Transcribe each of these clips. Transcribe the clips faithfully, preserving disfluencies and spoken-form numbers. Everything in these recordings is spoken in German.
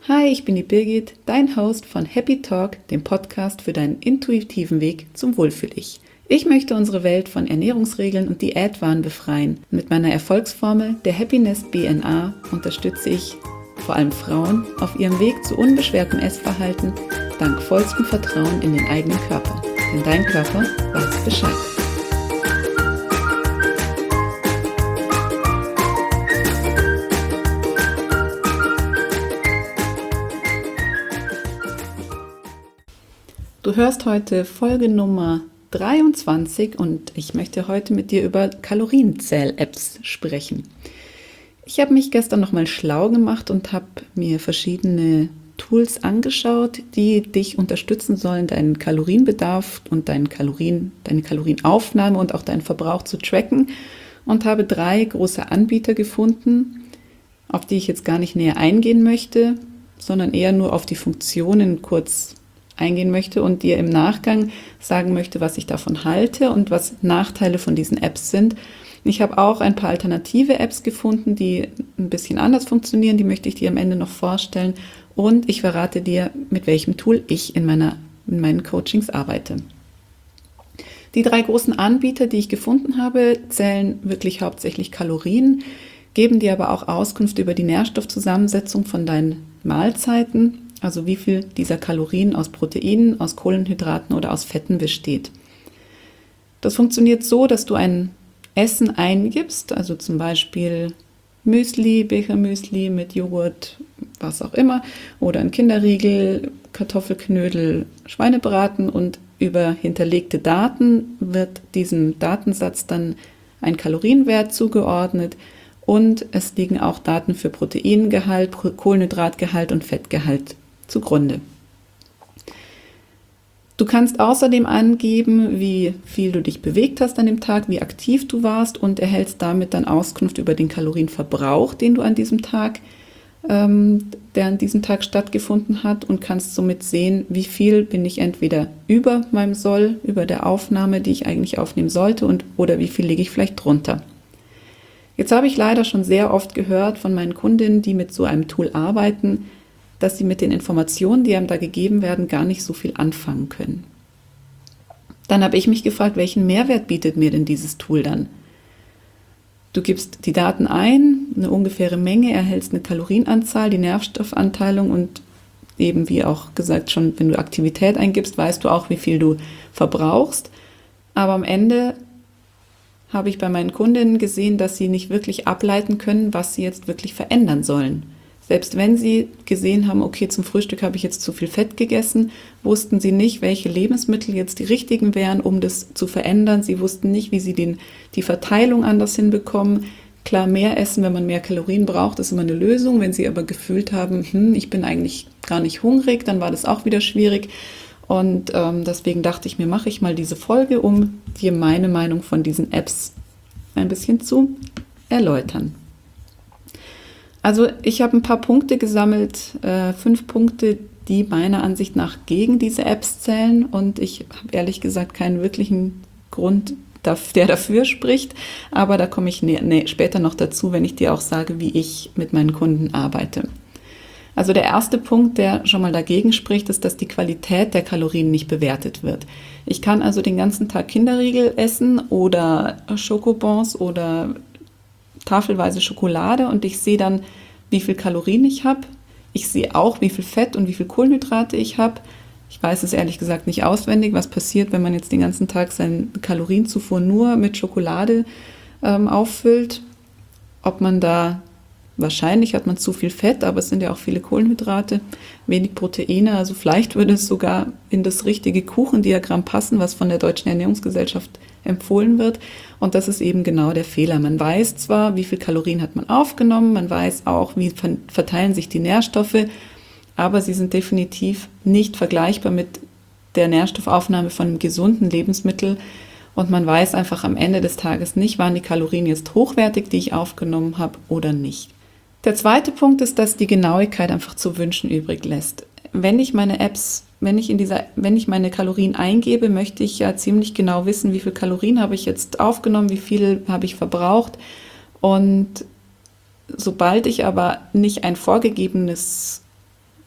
Hi, ich bin die Birgit, dein Host von Happy Talk, dem Podcast für deinen intuitiven Weg zum Wohlfühl-Ich. Ich möchte unsere Welt von Ernährungsregeln und Diätwahn befreien. Mit meiner Erfolgsformel, der Happiness B N A, unterstütze ich vor allem Frauen auf ihrem Weg zu unbeschwertem Essverhalten, dank vollstem Vertrauen in den eigenen Körper. Denn dein Körper weiß Bescheid. Du hörst heute Folge Nummer dreiundzwanzig und ich möchte heute mit dir über Kalorienzähl-Apps sprechen. Ich habe mich gestern nochmal schlau gemacht und habe mir verschiedene Tools angeschaut, die dich unterstützen sollen, deinen Kalorienbedarf und deinen Kalorien, deine Kalorienaufnahme und auch deinen Verbrauch zu tracken, und habe drei große Anbieter gefunden, auf die ich jetzt gar nicht näher eingehen möchte, sondern eher nur auf die Funktionen kurz eingehen möchte und dir im Nachgang sagen möchte, was ich davon halte und was Nachteile von diesen Apps sind. Ich habe auch ein paar alternative Apps gefunden, die ein bisschen anders funktionieren, die möchte ich dir am Ende noch vorstellen, und ich verrate dir, mit welchem Tool ich in, meiner, in meinen Coachings arbeite. Die drei großen Anbieter, die ich gefunden habe, zählen wirklich hauptsächlich Kalorien, geben dir aber auch Auskunft über die Nährstoffzusammensetzung von deinen Mahlzeiten, also wie viel dieser Kalorien aus Proteinen, aus Kohlenhydraten oder aus Fetten besteht. Das funktioniert so, dass du ein Essen eingibst, also zum Beispiel Müsli, Bechermüsli mit Joghurt, was auch immer, oder ein Kinderriegel, Kartoffelknödel, Schweinebraten, und über hinterlegte Daten wird diesem Datensatz dann ein Kalorienwert zugeordnet. Und es liegen auch Daten für Proteingehalt, Kohlenhydratgehalt und Fettgehalt zugrunde. Du kannst außerdem angeben, wie viel du dich bewegt hast an dem Tag, wie aktiv du warst, und erhältst damit dann Auskunft über den Kalorienverbrauch, den du an diesem Tag, ähm, der an diesem Tag stattgefunden hat, und kannst somit sehen, wie viel bin ich entweder über meinem Soll, über der Aufnahme, die ich eigentlich aufnehmen sollte, und oder wie viel liege ich vielleicht drunter. Jetzt habe ich leider schon sehr oft gehört von meinen Kundinnen, die mit so einem Tool arbeiten, dass sie mit den Informationen, die einem da gegeben werden, gar nicht so viel anfangen können. Dann habe ich mich gefragt, welchen Mehrwert bietet mir denn dieses Tool dann? Du gibst die Daten ein, eine ungefähre Menge, erhältst eine Kalorienanzahl, die Nährstoffanteilung, und eben wie auch gesagt schon, wenn du Aktivität eingibst, weißt du auch, wie viel du verbrauchst. Aber am Ende habe ich bei meinen Kundinnen gesehen, dass sie nicht wirklich ableiten können, was sie jetzt wirklich verändern sollen. Selbst wenn sie gesehen haben, okay, zum Frühstück habe ich jetzt zu viel Fett gegessen, wussten sie nicht, welche Lebensmittel jetzt die richtigen wären, um das zu verändern. Sie wussten nicht, wie sie den, die Verteilung anders hinbekommen. Klar, mehr essen, wenn man mehr Kalorien braucht, ist immer eine Lösung. Wenn sie aber gefühlt haben, hm, ich bin eigentlich gar nicht hungrig, dann war das auch wieder schwierig. Und ähm, deswegen dachte ich mir, mache ich mal diese Folge, um dir meine Meinung von diesen Apps ein bisschen zu erläutern. Also ich habe ein paar Punkte gesammelt, äh, fünf Punkte, die meiner Ansicht nach gegen diese Apps zählen, und ich habe ehrlich gesagt keinen wirklichen Grund, der dafür spricht, aber da komme ich ne, ne, später noch dazu, wenn ich dir auch sage, wie ich mit meinen Kunden arbeite. Also der erste Punkt, der schon mal dagegen spricht, ist, dass die Qualität der Kalorien nicht bewertet wird. Ich kann also den ganzen Tag Kinderriegel essen oder Schokobons oder tafelweise Schokolade, und ich sehe dann, wie viel Kalorien ich habe. Ich sehe auch, wie viel Fett und wie viel Kohlenhydrate ich habe. Ich weiß es ehrlich gesagt nicht auswendig, was passiert, wenn man jetzt den ganzen Tag seine Kalorienzufuhr nur mit Schokolade ähm, auffüllt. Ob man da Wahrscheinlich hat man zu viel Fett, aber es sind ja auch viele Kohlenhydrate, wenig Proteine. Also vielleicht würde es sogar in das richtige Kuchendiagramm passen, was von der Deutschen Ernährungsgesellschaft empfohlen wird. Und das ist eben genau der Fehler. Man weiß zwar, wie viel Kalorien hat man aufgenommen, man weiß auch, wie verteilen sich die Nährstoffe, aber sie sind definitiv nicht vergleichbar mit der Nährstoffaufnahme von einem gesunden Lebensmittel. Und man weiß einfach am Ende des Tages nicht, waren die Kalorien jetzt hochwertig, die ich aufgenommen habe, oder nicht. Der zweite Punkt ist, dass die Genauigkeit einfach zu wünschen übrig lässt. Wenn ich meine Apps, wenn ich in dieser, wenn ich meine Kalorien eingebe, möchte ich ja ziemlich genau wissen, wie viel Kalorien habe ich jetzt aufgenommen, wie viel habe ich verbraucht. Und sobald ich aber nicht ein vorgegebenes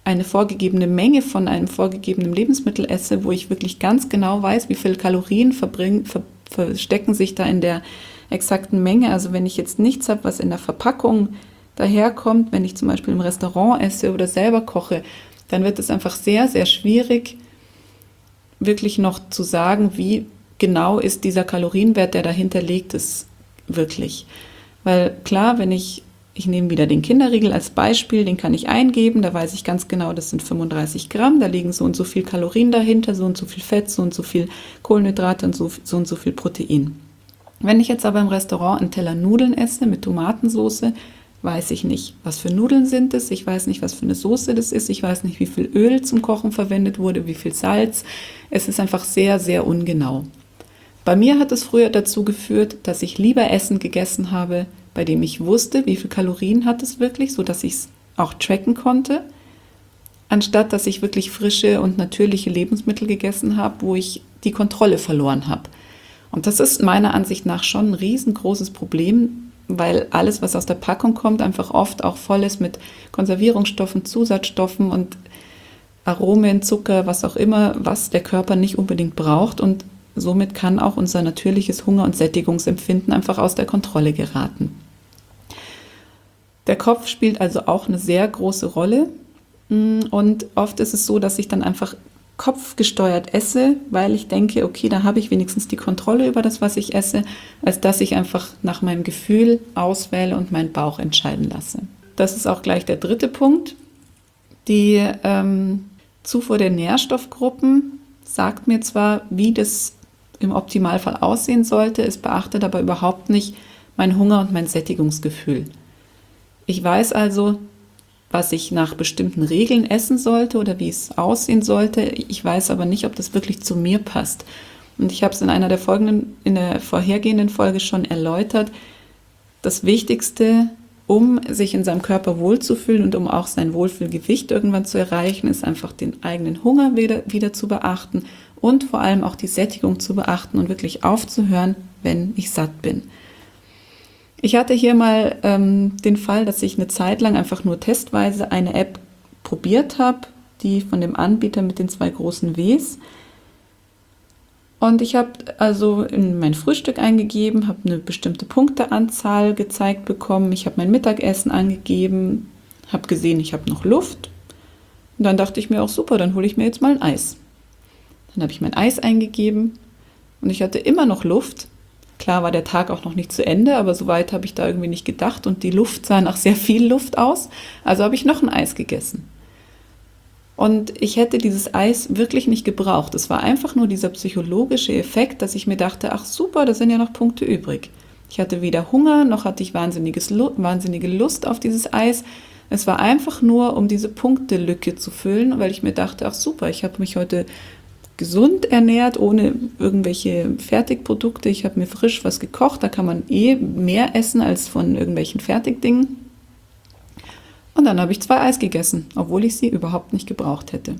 eine vorgegebene Menge von einem vorgegebenen Lebensmittel esse, wo ich wirklich ganz genau weiß, wie viel Kalorien verbringen, ver, verstecken sich da in der exakten Menge. Also wenn ich jetzt nichts habe, was in der Verpackung daherkommt, wenn ich zum Beispiel im Restaurant esse oder selber koche, dann wird es einfach sehr, sehr schwierig, wirklich noch zu sagen, wie genau ist dieser Kalorienwert, der dahinter liegt, ist wirklich. Weil klar, wenn ich, ich nehme wieder den Kinderriegel als Beispiel, den kann ich eingeben, da weiß ich ganz genau, das sind fünfunddreißig Gramm, da liegen so und so viel Kalorien dahinter, so und so viel Fett, so und so viel Kohlenhydrate und so, so und so viel Protein. Wenn ich jetzt aber im Restaurant einen Teller Nudeln esse mit Tomatensauce, weiß ich nicht, was für Nudeln sind es, ich weiß nicht, was für eine Soße das ist, ich weiß nicht, wie viel Öl zum Kochen verwendet wurde, wie viel Salz. Es ist einfach sehr, sehr ungenau. Bei mir hat es früher dazu geführt, dass ich lieber Essen gegessen habe, bei dem ich wusste, wie viel Kalorien hat es wirklich, sodass ich es auch tracken konnte, anstatt dass ich wirklich frische und natürliche Lebensmittel gegessen habe, wo ich die Kontrolle verloren habe. Und das ist meiner Ansicht nach schon ein riesengroßes Problem, weil alles, was aus der Packung kommt, einfach oft auch voll ist mit Konservierungsstoffen, Zusatzstoffen und Aromen, Zucker, was auch immer, was der Körper nicht unbedingt braucht. Und somit kann auch unser natürliches Hunger- und Sättigungsempfinden einfach aus der Kontrolle geraten. Der Kopf spielt also auch eine sehr große Rolle. Und oft ist es so, dass ich dann einfach kopfgesteuert esse, weil ich denke, okay, da habe ich wenigstens die Kontrolle über das, was ich esse, als dass ich einfach nach meinem Gefühl auswähle und meinen Bauch entscheiden lasse. Das ist auch gleich der dritte Punkt. Die ähm, Zufuhr der Nährstoffgruppen sagt mir zwar, wie das im Optimalfall aussehen sollte, es beachtet aber überhaupt nicht mein Hunger und mein Sättigungsgefühl. Ich weiß also, was ich nach bestimmten Regeln essen sollte oder wie es aussehen sollte. Ich weiß aber nicht, ob das wirklich zu mir passt. Und ich habe es in einer der folgenden, in der vorhergehenden Folge schon erläutert. Das Wichtigste, um sich in seinem Körper wohlzufühlen und um auch sein Wohlfühlgewicht irgendwann zu erreichen, ist einfach den eigenen Hunger wieder, wieder zu beachten und vor allem auch die Sättigung zu beachten und wirklich aufzuhören, wenn ich satt bin. Ich hatte hier mal ähm, den Fall, dass ich eine Zeit lang einfach nur testweise eine App probiert habe, die von dem Anbieter mit den zwei großen Ws. Und ich habe also in mein Frühstück eingegeben, habe eine bestimmte Punkteanzahl gezeigt bekommen. Ich habe mein Mittagessen angegeben, habe gesehen, ich habe noch Luft. Und dann dachte ich mir auch, super, dann hole ich mir jetzt mal ein Eis. Dann habe ich mein Eis eingegeben und ich hatte immer noch Luft. Klar war der Tag auch noch nicht zu Ende, aber so weit habe ich da irgendwie nicht gedacht und die Luft sah nach sehr viel Luft aus. Also habe ich noch ein Eis gegessen. Und ich hätte dieses Eis wirklich nicht gebraucht. Es war einfach nur dieser psychologische Effekt, dass ich mir dachte, ach super, da sind ja noch Punkte übrig. Ich hatte weder Hunger, noch hatte ich wahnsinniges, wahnsinnige Lust auf dieses Eis. Es war einfach nur, um diese Punktelücke zu füllen, weil ich mir dachte, ach super, ich habe mich heute gesund ernährt, ohne irgendwelche Fertigprodukte. Ich habe mir frisch was gekocht, da kann man eh mehr essen als von irgendwelchen Fertigdingen. Und dann habe ich zwei Eis gegessen, obwohl ich sie überhaupt nicht gebraucht hätte.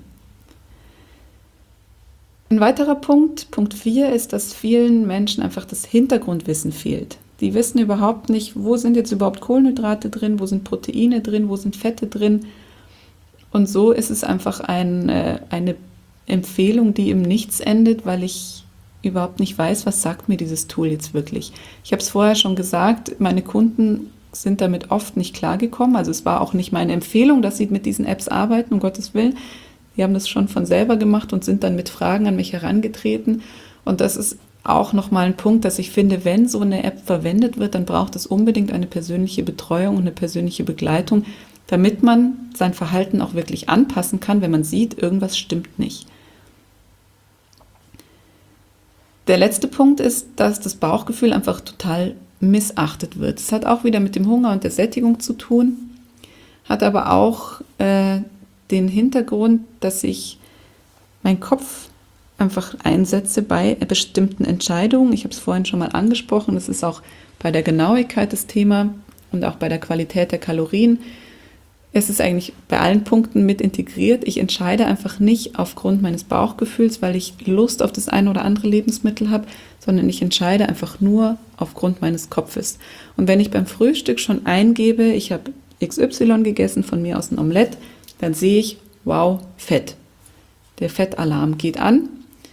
Ein weiterer Punkt, Punkt vier, ist, dass vielen Menschen einfach das Hintergrundwissen fehlt. Die wissen überhaupt nicht, wo sind jetzt überhaupt Kohlenhydrate drin, wo sind Proteine drin, wo sind Fette drin. Und so ist es einfach ein, eine Empfehlung, die im Nichts endet, weil ich überhaupt nicht weiß, was sagt mir dieses Tool jetzt wirklich. Ich habe es vorher schon gesagt, meine Kunden sind damit oft nicht klargekommen. Also es war auch nicht meine Empfehlung, dass sie mit diesen Apps arbeiten, um Gottes Willen. Die haben das schon von selber gemacht und sind dann mit Fragen an mich herangetreten. Und das ist auch nochmal ein Punkt, dass ich finde, wenn so eine App verwendet wird, dann braucht es unbedingt eine persönliche Betreuung und eine persönliche Begleitung, damit man sein Verhalten auch wirklich anpassen kann, wenn man sieht, irgendwas stimmt nicht. Der letzte Punkt ist, dass das Bauchgefühl einfach total missachtet wird. Es hat auch wieder mit dem Hunger und der Sättigung zu tun, hat aber auch äh, den Hintergrund, dass ich meinen Kopf einfach einsetze bei bestimmten Entscheidungen. Ich habe es vorhin schon mal angesprochen, das ist auch bei der Genauigkeit das Thema und auch bei der Qualität der Kalorien. Es ist eigentlich bei allen Punkten mit integriert. Ich entscheide einfach nicht aufgrund meines Bauchgefühls, weil ich Lust auf das eine oder andere Lebensmittel habe, sondern ich entscheide einfach nur aufgrund meines Kopfes. Und wenn ich beim Frühstück schon eingebe, ich habe X Y gegessen, von mir aus ein Omelett, dann sehe ich, wow, Fett. Der Fettalarm geht an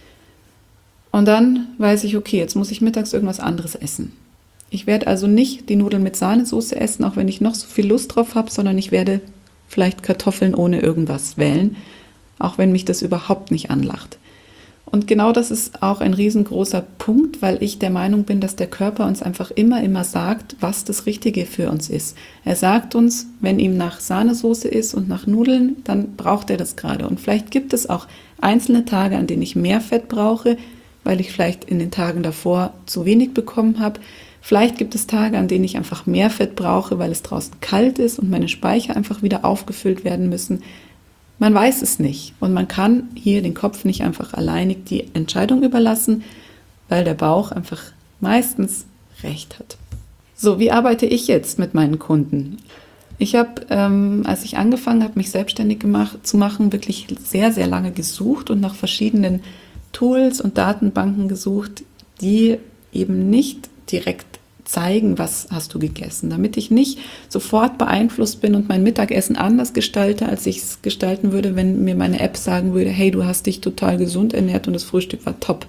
und dann weiß ich, okay, jetzt muss ich mittags irgendwas anderes essen. Ich werde also nicht die Nudeln mit Sahnesoße essen, auch wenn ich noch so viel Lust drauf habe, sondern ich werde vielleicht Kartoffeln ohne irgendwas wählen, auch wenn mich das überhaupt nicht anlacht. Und genau das ist auch ein riesengroßer Punkt, weil ich der Meinung bin, dass der Körper uns einfach immer, immer sagt, was das Richtige für uns ist. Er sagt uns, wenn ihm nach Sahnesoße ist und nach Nudeln, dann braucht er das gerade. Und vielleicht gibt es auch einzelne Tage, an denen ich mehr Fett brauche, weil ich vielleicht in den Tagen davor zu wenig bekommen habe. Vielleicht gibt es Tage, an denen ich einfach mehr Fett brauche, weil es draußen kalt ist und meine Speicher einfach wieder aufgefüllt werden müssen. Man weiß es nicht und man kann hier den Kopf nicht einfach alleinig die Entscheidung überlassen, weil der Bauch einfach meistens recht hat. So, wie arbeite ich jetzt mit meinen Kunden? Ich habe, ähm, als ich angefangen habe, mich selbstständig gemacht, zu machen, wirklich sehr, sehr lange gesucht und nach verschiedenen Tools und Datenbanken gesucht, die eben nicht direkt zeigen, was hast du gegessen, damit ich nicht sofort beeinflusst bin und mein Mittagessen anders gestalte, als ich es gestalten würde, wenn mir meine App sagen würde, hey, du hast dich total gesund ernährt und das Frühstück war top.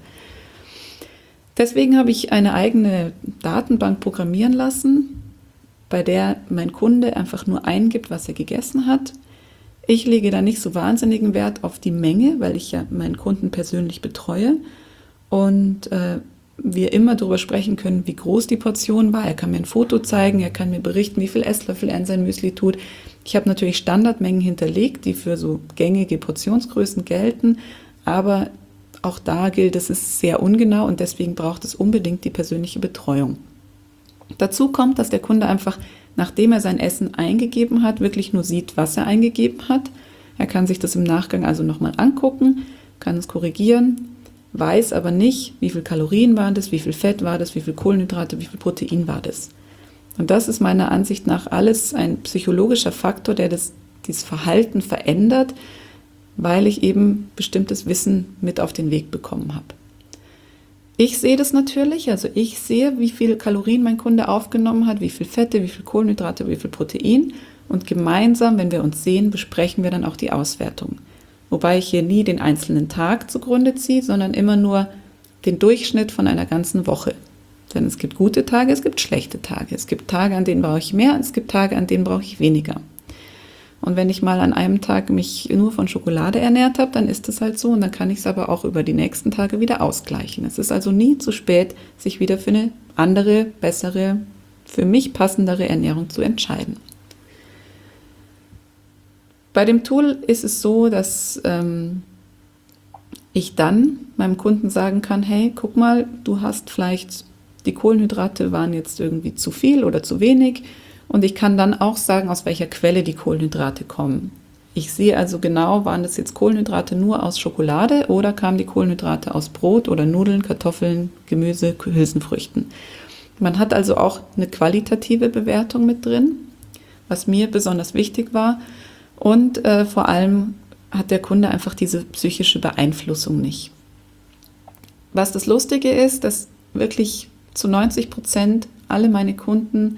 Deswegen habe ich eine eigene Datenbank programmieren lassen, bei der mein Kunde einfach nur eingibt, was er gegessen hat. Ich lege da nicht so wahnsinnigen Wert auf die Menge, weil ich ja meinen Kunden persönlich betreue und äh, wir immer darüber sprechen können, wie groß die Portion war. Er kann mir ein Foto zeigen, er kann mir berichten, wie viel Esslöffel er in sein Müsli tut. Ich habe natürlich Standardmengen hinterlegt, die für so gängige Portionsgrößen gelten, aber auch da gilt, es ist sehr ungenau und deswegen braucht es unbedingt die persönliche Betreuung. Dazu kommt, dass der Kunde einfach, nachdem er sein Essen eingegeben hat, wirklich nur sieht, was er eingegeben hat. Er kann sich das im Nachgang also nochmal angucken, kann es korrigieren, weiß aber nicht, wie viel Kalorien waren das, wie viel Fett war das, wie viel Kohlenhydrate, wie viel Protein war das. Und das ist meiner Ansicht nach alles ein psychologischer Faktor, der das, dieses Verhalten verändert, weil ich eben bestimmtes Wissen mit auf den Weg bekommen habe. Ich sehe das natürlich, also ich sehe, wie viele Kalorien mein Kunde aufgenommen hat, wie viel Fette, wie viel Kohlenhydrate, wie viel Protein und gemeinsam, wenn wir uns sehen, besprechen wir dann auch die Auswertung. Wobei ich hier nie den einzelnen Tag zugrunde ziehe, sondern immer nur den Durchschnitt von einer ganzen Woche. Denn es gibt gute Tage, es gibt schlechte Tage. Es gibt Tage, an denen brauche ich mehr, es gibt Tage, an denen brauche ich weniger. Und wenn ich mal an einem Tag mich nur von Schokolade ernährt habe, dann ist es halt so und dann kann ich es aber auch über die nächsten Tage wieder ausgleichen. Es ist also nie zu spät, sich wieder für eine andere, bessere, für mich passendere Ernährung zu entscheiden. Bei dem Tool ist es so, dass ähm, ich dann meinem Kunden sagen kann, hey, guck mal, du hast vielleicht, die Kohlenhydrate waren jetzt irgendwie zu viel oder zu wenig und ich kann dann auch sagen, aus welcher Quelle die Kohlenhydrate kommen. Ich sehe also genau, waren das jetzt Kohlenhydrate nur aus Schokolade oder kamen die Kohlenhydrate aus Brot oder Nudeln, Kartoffeln, Gemüse, Hülsenfrüchten. Man hat also auch eine qualitative Bewertung mit drin, was mir besonders wichtig war. Und äh, vor allem hat der Kunde einfach diese psychische Beeinflussung nicht. Was das Lustige ist, dass wirklich zu neunzig Prozent alle meine Kunden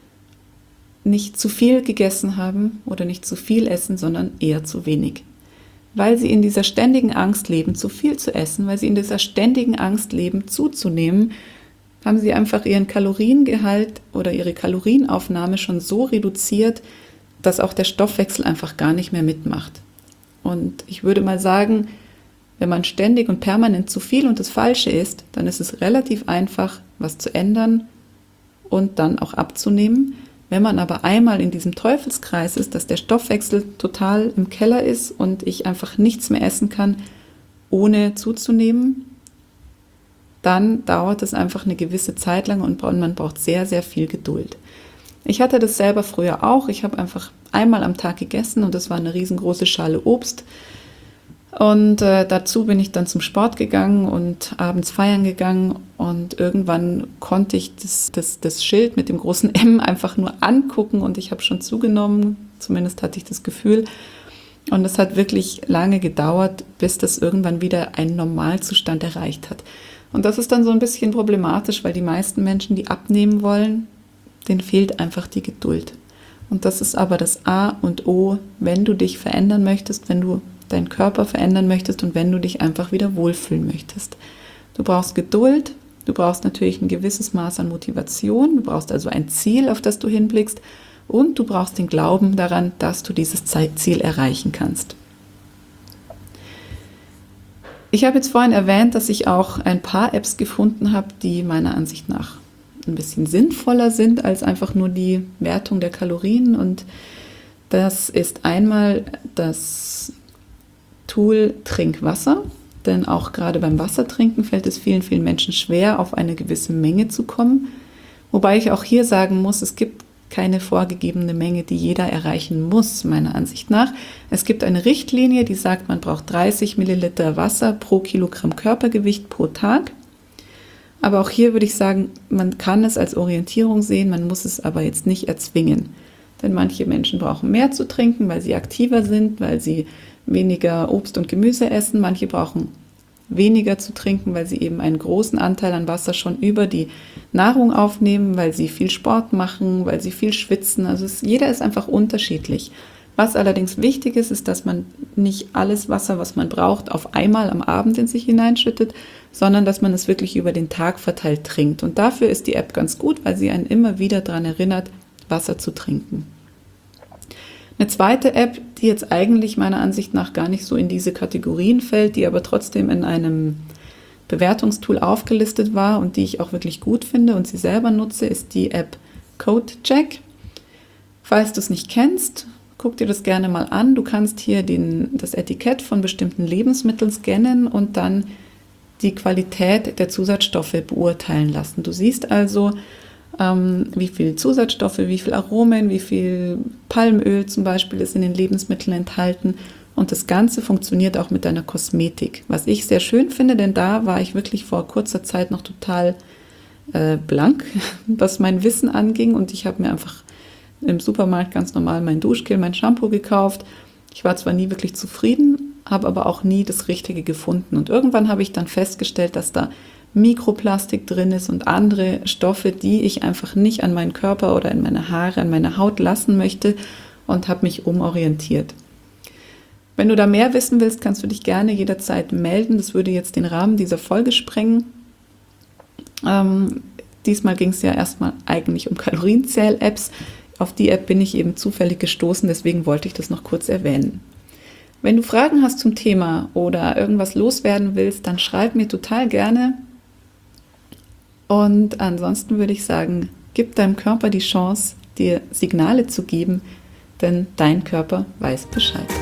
nicht zu viel gegessen haben oder nicht zu viel essen, sondern eher zu wenig. Weil sie in dieser ständigen Angst leben, zu viel zu essen, weil sie in dieser ständigen Angst leben, zuzunehmen, haben sie einfach ihren Kaloriengehalt oder ihre Kalorienaufnahme schon so reduziert, dass auch der Stoffwechsel einfach gar nicht mehr mitmacht. Und ich würde mal sagen, wenn man ständig und permanent zu viel und das Falsche isst, dann ist es relativ einfach, was zu ändern und dann auch abzunehmen. Wenn man aber einmal in diesem Teufelskreis ist, dass der Stoffwechsel total im Keller ist und ich einfach nichts mehr essen kann, ohne zuzunehmen, dann dauert es einfach eine gewisse Zeit lang und man braucht sehr, sehr viel Geduld. Ich hatte das selber früher auch. Ich habe einfach einmal am Tag gegessen und das war eine riesengroße Schale Obst. Und äh, dazu bin ich dann zum Sport gegangen und abends feiern gegangen und irgendwann konnte ich das, das, das Schild mit dem großen M einfach nur angucken und ich habe schon zugenommen, zumindest hatte ich das Gefühl. Und es hat wirklich lange gedauert, bis das irgendwann wieder einen Normalzustand erreicht hat. Und das ist dann so ein bisschen problematisch, weil die meisten Menschen, die abnehmen wollen, denen fehlt einfach die Geduld. Und das ist aber das A und O, wenn du dich verändern möchtest, wenn du deinen Körper verändern möchtest und wenn du dich einfach wieder wohlfühlen möchtest. Du brauchst Geduld, du brauchst natürlich ein gewisses Maß an Motivation, du brauchst also ein Ziel, auf das du hinblickst und du brauchst den Glauben daran, dass du dieses Ziel erreichen kannst. Ich habe jetzt vorhin erwähnt, dass ich auch ein paar Apps gefunden habe, die meiner Ansicht nach ein bisschen sinnvoller sind als einfach nur die Wertung der Kalorien. Und das ist einmal das Tool Trinkwasser, denn auch gerade beim Wassertrinken fällt es vielen, vielen Menschen schwer, auf eine gewisse Menge zu kommen. Wobei ich auch hier sagen muss, es gibt keine vorgegebene Menge, die jeder erreichen muss, meiner Ansicht nach. Es gibt eine Richtlinie, die sagt, man braucht dreißig Milliliter Wasser pro Kilogramm Körpergewicht pro Tag. Aber auch hier würde ich sagen, man kann es als Orientierung sehen, man muss es aber jetzt nicht erzwingen. Denn manche Menschen brauchen mehr zu trinken, weil sie aktiver sind, weil sie weniger Obst und Gemüse essen. Manche brauchen weniger zu trinken, weil sie eben einen großen Anteil an Wasser schon über die Nahrung aufnehmen, weil sie viel Sport machen, weil sie viel schwitzen. Also es, jeder ist einfach unterschiedlich. Was allerdings wichtig ist, ist, dass man nicht alles Wasser, was man braucht, auf einmal am Abend in sich hineinschüttet, sondern dass man es wirklich über den Tag verteilt trinkt. Und dafür ist die App ganz gut, weil sie einen immer wieder daran erinnert, Wasser zu trinken. Eine zweite App, die jetzt eigentlich meiner Ansicht nach gar nicht so in diese Kategorien fällt, die aber trotzdem in einem Bewertungstool aufgelistet war und die ich auch wirklich gut finde und sie selber nutze, ist die App CodeCheck. Falls du es nicht kennst, guck dir das gerne mal an. Du kannst hier den, das Etikett von bestimmten Lebensmitteln scannen und dann die Qualität der Zusatzstoffe beurteilen lassen. Du siehst also, ähm, wie viel Zusatzstoffe, wie viel Aromen, wie viel Palmöl zum Beispiel ist in den Lebensmitteln enthalten. Und das Ganze funktioniert auch mit deiner Kosmetik, was ich sehr schön finde, denn da war ich wirklich vor kurzer Zeit noch total äh, blank, was mein Wissen anging. Und ich habe mir einfach im Supermarkt ganz normal mein Duschgel, mein Shampoo gekauft. Ich war zwar nie wirklich zufrieden, habe aber auch nie das Richtige gefunden. Und irgendwann habe ich dann festgestellt, dass da Mikroplastik drin ist und andere Stoffe, die ich einfach nicht an meinen Körper oder in meine Haare, an meine Haut lassen möchte und habe mich umorientiert. Wenn du da mehr wissen willst, kannst du dich gerne jederzeit melden. Das würde jetzt den Rahmen dieser Folge sprengen. Ähm, diesmal ging es ja erstmal eigentlich um Kalorienzähl-Apps. Auf die App bin ich eben zufällig gestoßen, deswegen wollte ich das noch kurz erwähnen. Wenn du Fragen hast zum Thema oder irgendwas loswerden willst, dann schreib mir total gerne. Und ansonsten würde ich sagen, gib deinem Körper die Chance, dir Signale zu geben, denn dein Körper weiß Bescheid.